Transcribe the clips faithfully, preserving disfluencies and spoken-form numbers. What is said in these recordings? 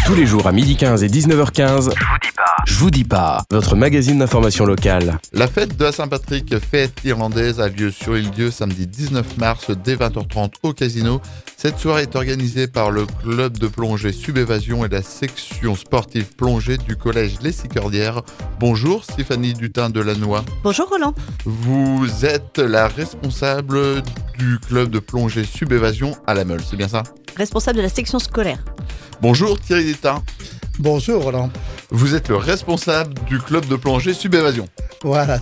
Tous les jours à midi quinze et dix-neuf heures quinze, je vous dis pas. Je vous dis pas, votre magazine d'information locale. La fête de la Saint-Patrick, fête irlandaise, a lieu sur Île-Dieu samedi dix-neuf mars dès vingt heures trente au casino. Cette soirée est organisée par le club de plongée Subévasion et la section sportive plongée du collège Les Sicordières. Bonjour Stéphanie Dutin de Lannoy. Bonjour Roland. Vous êtes la responsable du club de plongée Subévasion à La Meule, c'est bien ça? Responsable de la section scolaire. Bonjour Thierry Détain. Bonjour Roland. Vous êtes le responsable du club de plongée Subévasion. Voilà.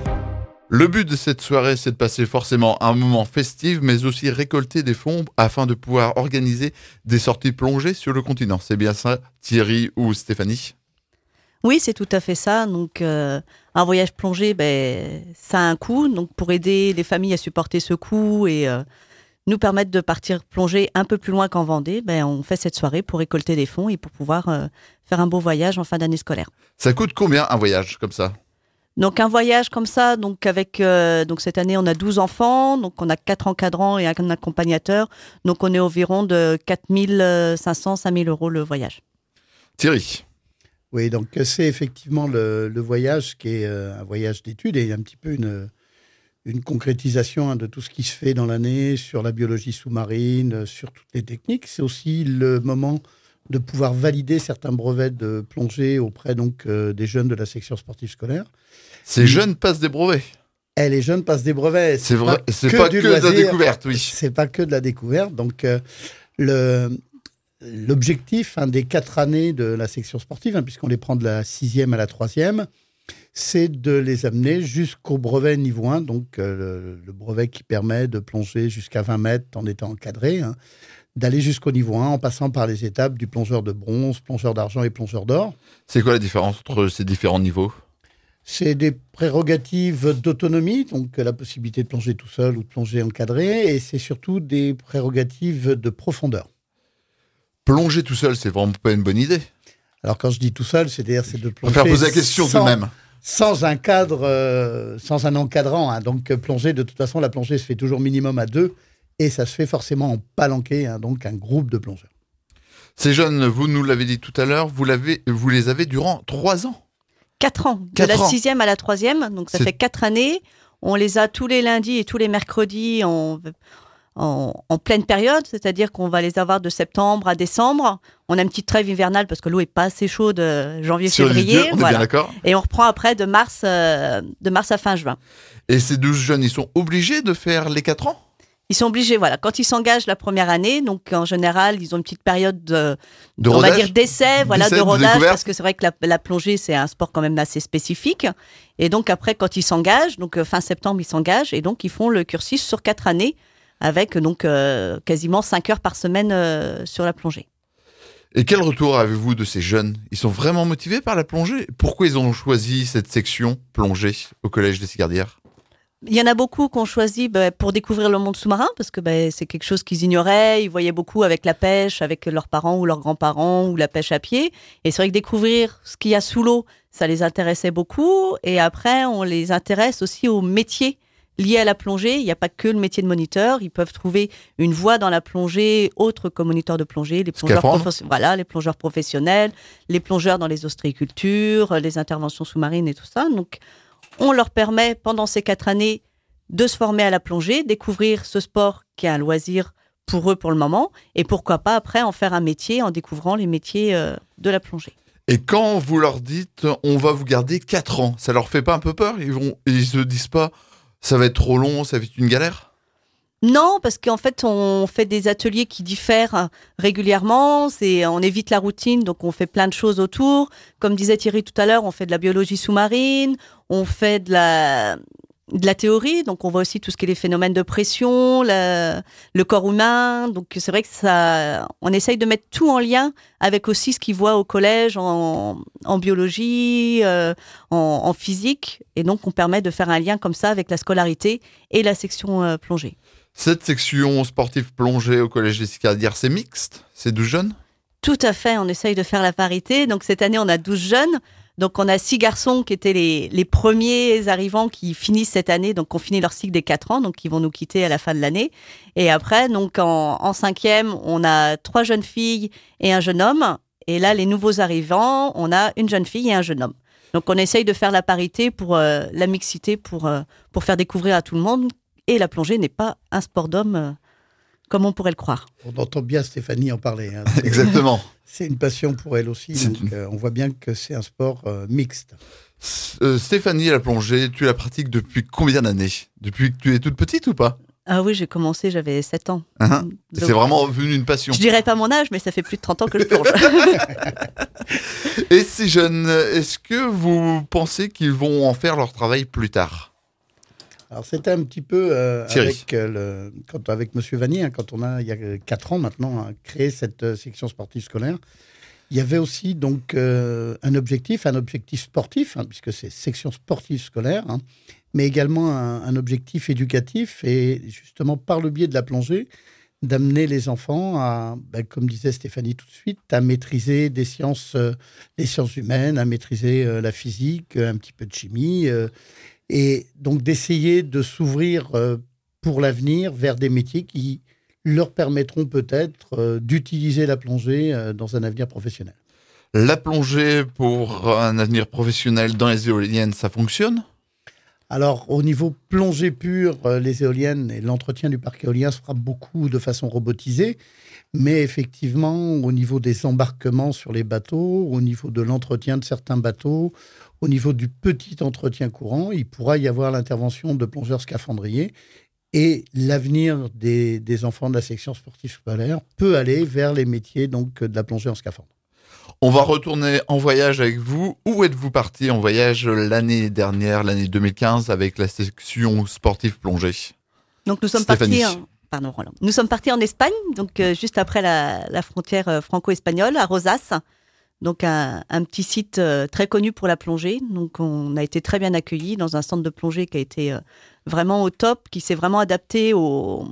Le but de cette soirée, c'est de passer forcément un moment festif, mais aussi récolter des fonds afin de pouvoir organiser des sorties plongées sur le continent. C'est bien ça, Thierry ou Stéphanie? Oui, c'est tout à fait ça. Donc, euh, un voyage plongé, ben, ça a un coût. Donc, pour aider les familles à supporter ce coût et euh, nous permettre de partir plonger un peu plus loin qu'en Vendée, ben, on fait cette soirée pour récolter des fonds et pour pouvoir euh, faire un beau voyage en fin d'année scolaire. Ça coûte combien un voyage comme ça? Donc un voyage comme ça, donc avec euh, donc cette année on a douze enfants, donc on a quatre encadrants et un accompagnateur, donc on est environ de quatre mille cinq cents à cinq mille euros le voyage. Thierry. Oui, donc c'est effectivement le, le voyage qui est euh, un voyage d'études et un petit peu une, une concrétisation hein, de tout ce qui se fait dans l'année sur la biologie sous-marine, sur toutes les techniques. C'est aussi le moment de pouvoir valider certains brevets de plongée auprès donc euh, des jeunes de la section sportive scolaire. Ces jeunes passent des brevets. Eh, les jeunes passent des brevets. C'est vrai, pas c'est que pas du que de la loisir. découverte, oui. C'est pas que de la découverte. Donc, euh, le, l'objectif hein, des quatre années de la section sportive, hein, puisqu'on les prend de la sixième à la troisième, c'est de les amener jusqu'au brevet niveau un, donc euh, le, le brevet qui permet de plonger jusqu'à vingt mètres en étant encadré, hein, d'aller jusqu'au niveau un en passant par les étapes du plongeur de bronze, plongeur d'argent et plongeur d'or. C'est quoi la différence entre ces différents niveaux? C'est des prérogatives d'autonomie, donc la possibilité de plonger tout seul ou de plonger encadré, et c'est surtout des prérogatives de profondeur. Plonger tout seul, c'est vraiment pas une bonne idée. Alors quand je dis tout seul, c'est-à-dire c'est de On plonger va faire poser la question sans, tout de même. sans un cadre, euh, sans un encadrant. Hein. Donc plonger, de toute façon, la plongée se fait toujours minimum à deux, et ça se fait forcément en palanqué, hein, donc un groupe de plongeurs. Ces jeunes, vous nous l'avez dit tout à l'heure, vous, l'avez, vous les avez durant trois ans. Quatre ans, Quatre de la ans. sixième à la troisième, donc ça C'est... fait quatre années. On les a tous les lundis et tous les mercredis en, en, en pleine période, c'est-à-dire qu'on va les avoir de septembre à décembre. On a une petite trêve hivernale parce que l'eau est pas assez chaude euh, janvier-février. On voilà. est bien d'accord. Et on reprend après de mars, euh, de mars à fin juin. Et ces douze jeunes, ils sont obligés de faire les quatre ans? Ils sont obligés, voilà. Quand ils s'engagent la première année, donc en général, ils ont une petite période de, de on rodage, va dire d'essai, voilà, d'essai, de rodage, de parce que c'est vrai que la, la plongée, c'est un sport quand même assez spécifique. Et donc après, quand ils s'engagent, donc euh, fin septembre, ils s'engagent et donc ils font le cursus sur quatre années avec donc euh, quasiment cinq heures par semaine euh, sur la plongée. Et quel retour avez-vous de ces jeunes? Ils sont vraiment motivés par la plongée? Pourquoi ils ont choisi cette section plongée au collège des Sicordières? Il y en a beaucoup qui ont choisi bah, pour découvrir le monde sous-marin, parce que bah, c'est quelque chose qu'ils ignoraient. Ils voyaient beaucoup avec la pêche, avec leurs parents ou leurs grands-parents, ou la pêche à pied. Et c'est vrai que découvrir ce qu'il y a sous l'eau, ça les intéressait beaucoup. Et après, on les intéresse aussi aux métiers liés à la plongée. Il n'y a pas que le métier de moniteur. Ils peuvent trouver une voie dans la plongée autre que moniteur de plongée. Les plongeurs, profe... voilà, les plongeurs professionnels, les plongeurs dans les ostréicultures, les interventions sous-marines et tout ça. Donc, on leur permet, pendant ces quatre années, de se former à la plongée, découvrir ce sport qui est un loisir pour eux pour le moment, et pourquoi pas après en faire un métier en découvrant les métiers euh, de la plongée. Et quand vous leur dites « on va vous garder quatre ans », ça leur fait pas un peu peur? Ils vont, ils se disent pas « ça va être trop long, ça va être une galère » ? Non, parce qu'en fait, on fait des ateliers qui diffèrent régulièrement. C'est, on évite la routine, donc on fait plein de choses autour. Comme disait Thierry tout à l'heure, on fait de la biologie sous-marine, on fait de la, de la théorie, donc on voit aussi tout ce qui est les phénomènes de pression, la, le corps humain. Donc c'est vrai que ça, on essaye de mettre tout en lien avec aussi ce qu'ils voient au collège en, en biologie, euh, en, en physique. Et donc on permet de faire un lien comme ça avec la scolarité et la section euh, plongée. Cette section sportive plongée au collège des Sicordières, c'est mixte? C'est douze jeunes? Tout à fait, on essaye de faire la parité. Donc cette année, on a douze jeunes. Donc on a six garçons qui étaient les, les premiers arrivants qui finissent cette année, donc qui ont fini leur cycle des quatre ans, donc qui vont nous quitter à la fin de l'année. Et après, donc en, en cinquième, on a trois jeunes filles et un jeune homme. Et là, les nouveaux arrivants, on a une jeune fille et un jeune homme. Donc, on essaye de faire la parité pour euh, la mixité, pour, euh, pour faire découvrir à tout le monde. Et la plongée n'est pas un sport d'homme euh, comme on pourrait le croire. On entend bien Stéphanie en parler. Hein. Exactement. C'est une passion pour elle aussi. C'est Donc, une... euh, on voit bien que c'est un sport euh, mixte. Euh, Stéphanie, la plongée, tu la pratiques depuis combien d'années? Depuis que tu es toute petite ou pas? Ah oui, j'ai commencé, j'avais sept ans. uh-huh. Donc, c'est vraiment devenu une passion. Je dirais pas mon âge, mais ça fait plus de trente ans que je plonge. Et ces jeunes, est-ce que vous pensez qu'ils vont en faire leur travail plus tard? Alors c'était un petit peu euh, avec, euh, le, quand, avec Monsieur Vanier, hein, quand on a, il y a quatre ans maintenant, hein, créé cette euh, section sportive scolaire. Il y avait aussi donc euh, un objectif, un objectif sportif, hein, puisque c'est section sportive scolaire, hein, mais également un, un objectif éducatif et justement par le biais de la plongée, d'amener les enfants à, ben, comme disait Stéphanie tout de suite, à maîtriser des sciences, euh, les sciences humaines, à maîtriser euh, la physique, un petit peu de chimie, euh, et donc d'essayer de s'ouvrir euh, pour l'avenir vers des métiers qui leur permettront peut-être euh, d'utiliser la plongée euh, dans un avenir professionnel. La plongée pour un avenir professionnel dans les éoliennes, ça fonctionne? Alors, au niveau plongée pure, euh, les éoliennes et l'entretien du parc éolien se fera beaucoup de façon robotisée. Mais effectivement, au niveau des embarquements sur les bateaux, au niveau de l'entretien de certains bateaux, au niveau du petit entretien courant, il pourra y avoir l'intervention de plongeurs scaphandriers. Et l'avenir des, des enfants de la section sportive scolaire peut aller vers les métiers donc, de la plongée en scaphandre. On va retourner en voyage avec vous. Où êtes-vous parti en voyage l'année dernière, l'année deux mille quinze, avec la section sportive plongée? Donc nous sommes Stéphanie. partis... En... Pardon, Roland. Nous sommes partis en Espagne, donc euh, juste après la, la frontière euh, franco-espagnole, à Rosas. Donc un, un petit site euh, très connu pour la plongée. Donc on a été très bien accueillis dans un centre de plongée qui a été euh, vraiment au top, qui s'est vraiment adapté aux,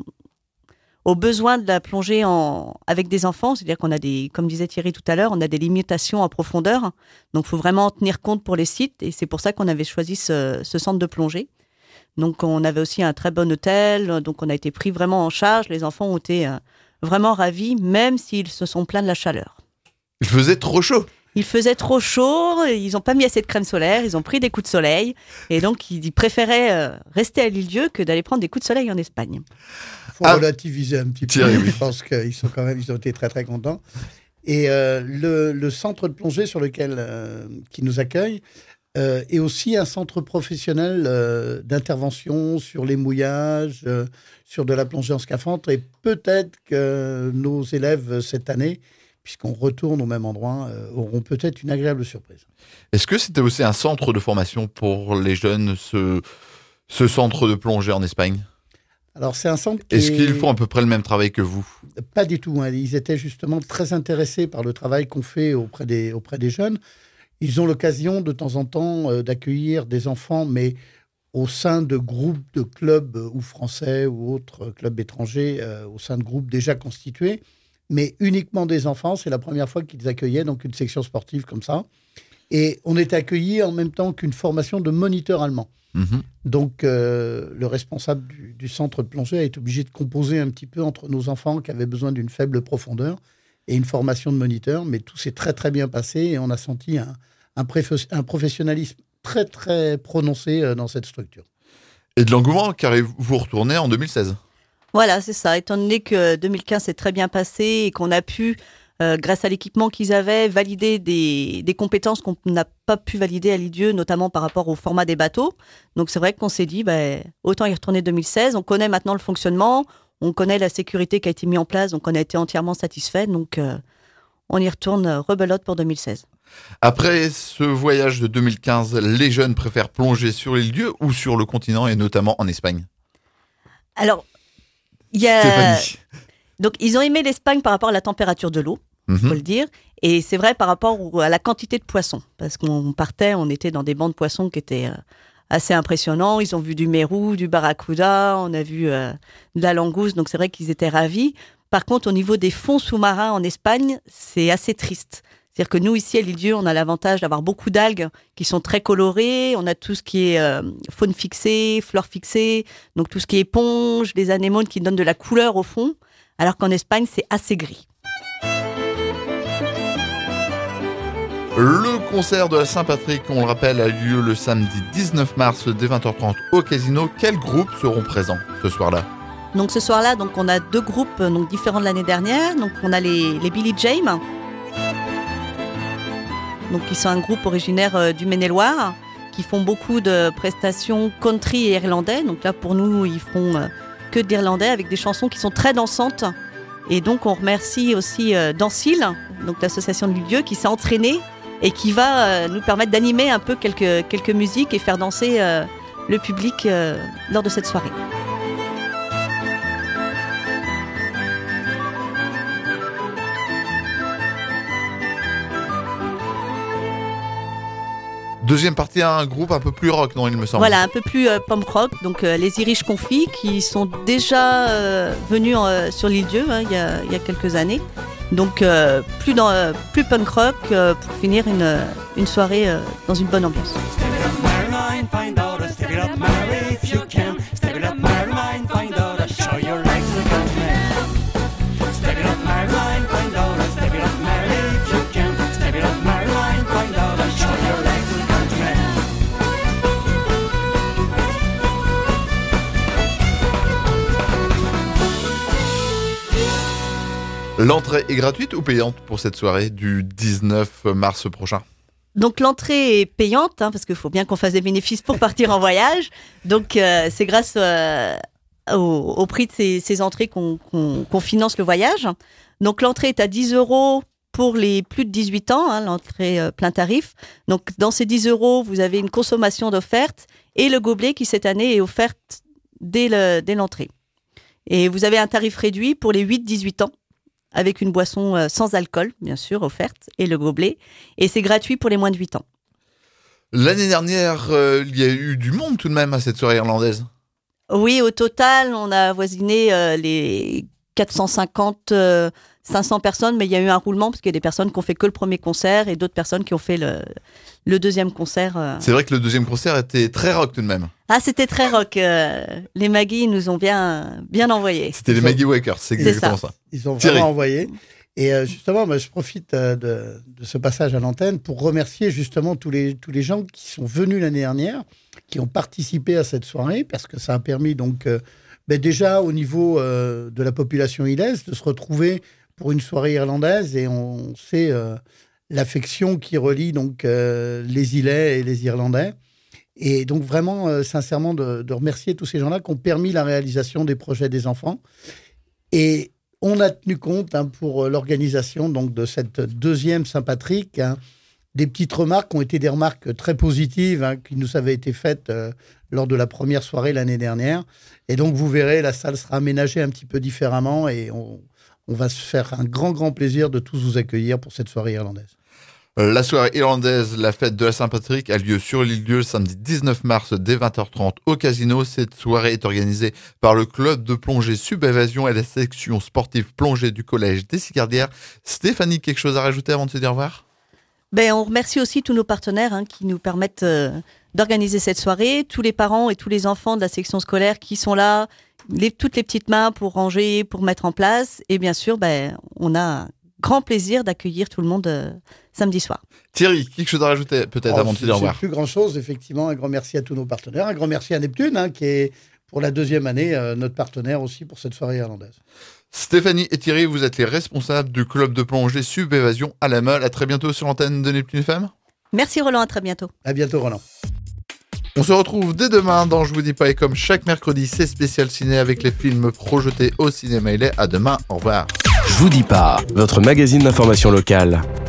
aux besoins de la plongée en, avec des enfants. C'est-à-dire qu'on a des, comme disait Thierry tout à l'heure, on a des limitations en profondeur. Donc il faut vraiment en tenir compte pour les sites. Et c'est pour ça qu'on avait choisi ce, ce centre de plongée. Donc on avait aussi un très bon hôtel. Donc on a été pris vraiment en charge. Les enfants ont été euh, vraiment ravis, même s'ils se sont plaints de la chaleur. Il faisait trop chaud. Il faisait trop chaud, ils n'ont pas mis assez de crème solaire, ils ont pris des coups de soleil. Et donc, ils préféraient euh, rester à l'île-Dieu que d'aller prendre des coups de soleil en Espagne. Il faut Ah, relativiser un petit peu. Je pense qu'ils sont quand même, ils ont été très, très contents. Et euh, le, le centre de plongée sur lequel, euh, qui nous accueille euh, est aussi un centre professionnel euh, d'intervention sur les mouillages, euh, sur de la plongée en scaphandre. Et peut-être que nos élèves, cette année, puisqu'on retourne au même endroit, euh, auront peut-être une agréable surprise. Est-ce que c'était aussi un centre de formation pour les jeunes, ce, ce centre de plongée en Espagne? Alors, c'est un centre qui Est-ce est... qu'ils font à peu près le même travail que vous? Pas du tout. Hein. Ils étaient justement très intéressés par le travail qu'on fait auprès des, auprès des jeunes. Ils ont l'occasion de temps en temps euh, d'accueillir des enfants, mais au sein de groupes de clubs euh, ou français ou autres clubs étrangers, euh, au sein de groupes déjà constitués, mais uniquement des enfants. C'est la première fois qu'ils accueillaient donc une section sportive comme ça. Et on était accueillis en même temps qu'une formation de moniteur allemand. Mmh. Donc, euh, le responsable du, du centre de plongée a été obligé de composer un petit peu entre nos enfants qui avaient besoin d'une faible profondeur et une formation de moniteur. Mais tout s'est très, très bien passé et on a senti un, un, préf- un professionnalisme très, très prononcé euh, dans cette structure. Et de l'engouement, car vous retournez en deux mille seize. Voilà, c'est ça. Étant donné que deux mille quinze s'est très bien passé et qu'on a pu, euh, grâce à l'équipement qu'ils avaient, valider des, des compétences qu'on n'a pas pu valider à l'I-Dieu, notamment par rapport au format des bateaux. Donc c'est vrai qu'on s'est dit, bah, autant y retourner deux mille seize. On connaît maintenant le fonctionnement, on connaît la sécurité qui a été mise en place, donc on a été entièrement satisfait. Donc euh, on y retourne rebelote pour deux mille seize. Après ce voyage de deux mille quinze, les jeunes préfèrent plonger sur l'île-Dieu ou sur le continent et notamment en Espagne? Alors, il y a... Stéphanie. Donc, ils ont aimé l'Espagne par rapport à la température de l'eau, il Mmh. faut le dire. Et c'est vrai par rapport à la quantité de poissons. Parce qu'on partait, on était dans des bancs de poissons qui étaient euh, assez impressionnants. Ils ont vu du mérou, du barracuda, on a vu euh, de la langouste. Donc, c'est vrai qu'ils étaient ravis. Par contre, au niveau des fonds sous-marins en Espagne, c'est assez triste. C'est-à-dire que nous, ici, à l'Île-Dieu, on a l'avantage d'avoir beaucoup d'algues qui sont très colorées. On a tout ce qui est euh, faune fixée, flore fixée, donc tout ce qui est éponge, les anémones qui donnent de la couleur au fond, alors qu'en Espagne, c'est assez gris. Le concert de la Saint-Patrick, on le rappelle, a lieu le samedi dix-neuf mars dès vingt heures trente au Casino. Quels groupes seront présents ce soir-là ? Donc ce soir-là, donc on a deux groupes donc différents de l'année dernière. Donc on a les, les Billy James, donc qui sont un groupe originaire euh, du Maine-et-Loire, qui font beaucoup de prestations country et irlandais. Donc là pour nous, ils font euh, que d'irlandais avec des chansons qui sont très dansantes. Et donc on remercie aussi euh, Dancil, donc l'association de Lilieu, qui s'est entraînée et qui va euh, nous permettre d'animer un peu quelques, quelques musiques et faire danser euh, le public euh, lors de cette soirée. Deuxième partie, un groupe un peu plus rock, non, il me semble. Voilà, un peu plus euh, punk rock, donc euh, les Irish Confits, qui sont déjà euh, venus euh, sur l'île Dieu hein, il, y a, il y a quelques années. Donc euh, plus, dans, euh, plus punk rock euh, pour finir une, une soirée euh, dans une bonne ambiance. L'entrée est gratuite ou payante pour cette soirée du dix-neuf mars prochain ? Donc l'entrée est payante, hein, parce qu'il faut bien qu'on fasse des bénéfices pour partir en voyage. Donc euh, c'est grâce euh, au, au prix de ces, ces entrées qu'on, qu'on, qu'on finance le voyage. Donc l'entrée est à dix euros pour les plus de dix-huit ans, hein, l'entrée euh, plein tarif. Donc dans ces dix euros, vous avez une consommation d'offerte et le gobelet qui cette année est offert dès, le, dès l'entrée. Et vous avez un tarif réduit pour les huit dix-huit ans, avec une boisson euh, sans alcool, bien sûr, offerte, et le gobelet. Et c'est gratuit pour les moins de huit ans. L'année dernière, euh, il y a eu du monde tout de même à cette soirée irlandaise. Oui, au total, on a avoisiné euh, les quatre cent cinquante, euh, cinq cents personnes, mais il y a eu un roulement, parce qu'il y a des personnes qui ont fait que le premier concert, et d'autres personnes qui ont fait le, le deuxième concert. Euh... C'est vrai que le deuxième concert était très rock tout de même. Ah, c'était très rock. Euh, les Maggie nous ont bien, bien envoyés. C'était les Maggie Wakers, c'est exactement ça. ça. Ils ont Thierry. vraiment envoyé. Et euh, justement, bah, je profite euh, de, de ce passage à l'antenne pour remercier justement tous les, tous les gens qui sont venus l'année dernière, qui ont participé à cette soirée, parce que ça a permis donc euh, bah, déjà au niveau euh, de la population ilaise de se retrouver pour une soirée irlandaise, et on sait euh, l'affection qui relie donc euh, les Ilais et les Irlandais. Et donc vraiment, euh, sincèrement, de, de remercier tous ces gens-là qui ont permis la réalisation des projets des enfants. Et on a tenu compte hein, pour l'organisation donc, de cette deuxième Saint-Patrick, hein, des petites remarques qui ont été des remarques très positives hein, qui nous avaient été faites euh, lors de la première soirée l'année dernière. Et donc vous verrez, la salle sera aménagée un petit peu différemment, et on, on va se faire un grand, grand plaisir de tous vous accueillir pour cette soirée irlandaise. La soirée irlandaise, la fête de la Saint-Patrick, a lieu sur l'île Dieu le samedi dix-neuf mars dès vingt heures trente au Casino. Cette soirée est organisée par le club de plongée Subévasion et la section sportive plongée du collège des Sicardières. Stéphanie, quelque chose à rajouter avant de se dire au revoir ? Ben, on remercie aussi tous nos partenaires hein, qui nous permettent euh, d'organiser cette soirée, tous les parents et tous les enfants de la section scolaire qui sont là, les, toutes les petites mains pour ranger, pour mettre en place. Et bien sûr, ben, on a grand plaisir d'accueillir tout le monde euh, samedi soir. Thierry, quelque chose à rajouter peut-être oh, avant de se dire au revoir ? Plus grand-chose, effectivement. Un grand merci à tous nos partenaires. Un grand merci à Neptune, hein, qui est pour la deuxième année euh, notre partenaire aussi pour cette soirée irlandaise. Stéphanie et Thierry, vous êtes les responsables du club de plongée Subévasion à la Meule. À très bientôt sur l'antenne de Neptune F M. Merci Roland, à très bientôt. À bientôt Roland. On se retrouve dès demain dans Je vous dis pas, et comme chaque mercredi, c'est spécial ciné avec les films projetés au cinéma. Il est à demain, au revoir. Je vous dis pas, votre magazine d'information locale.